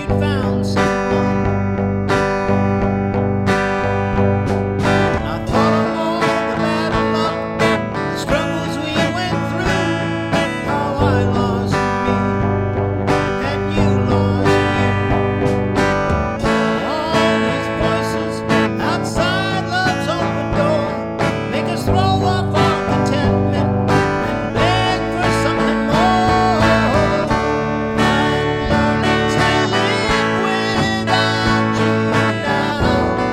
you'd found someone. And I thought of all the bad luck, the struggles we went through, how I lost me and you lost you. All these voices outside love's open door make us throw off our contentment and beg for something more. I'm learning to live without you now,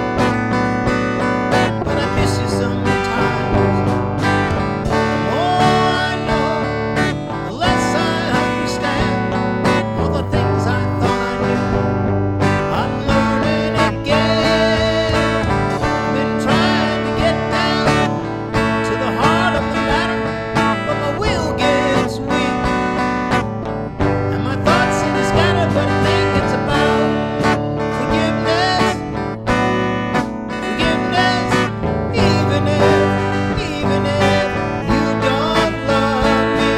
but I miss you sometimes. The more I know, the less I understand all the things I thought I knew. I'm learning again. Been trying to get down to the heart of the matter, but my will gets weak, and my thoughts seem to scatter. But I think it's about forgiveness, forgiveness. Even if you don't love me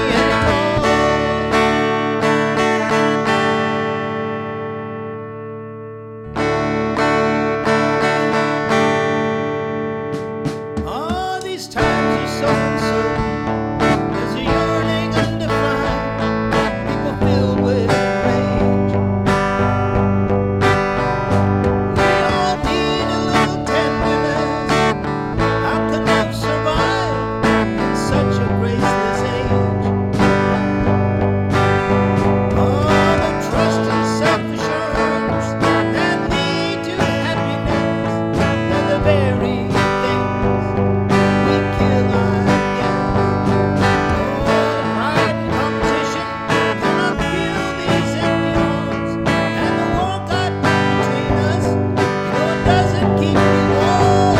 anymore. All these times are so uncertain. There's a yearning undefined, people filled with rage. We all need a little tenderness. How can love survive in such a graceless age? All the trust and self-assurance that lead to happiness, they're the very things we kill, I guess. Oh, the pride and competition cannot fill these empty arms, and the wall cut between us, you know it doesn't keep me warm.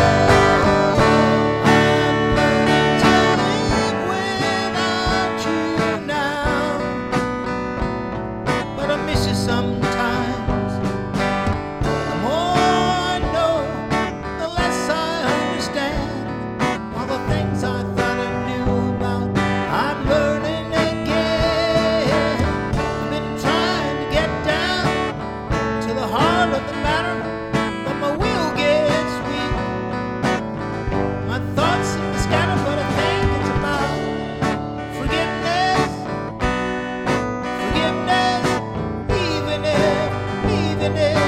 I'm learning to live without you now, but I miss you sometimes. The more I know, the less I understand all the things I thought I knew about. I'm learning again. I've been trying to get down to the heart of the matter, but my will gets weak. My thoughts seem to scatter, but I think it's about forgiveness, forgiveness. Even if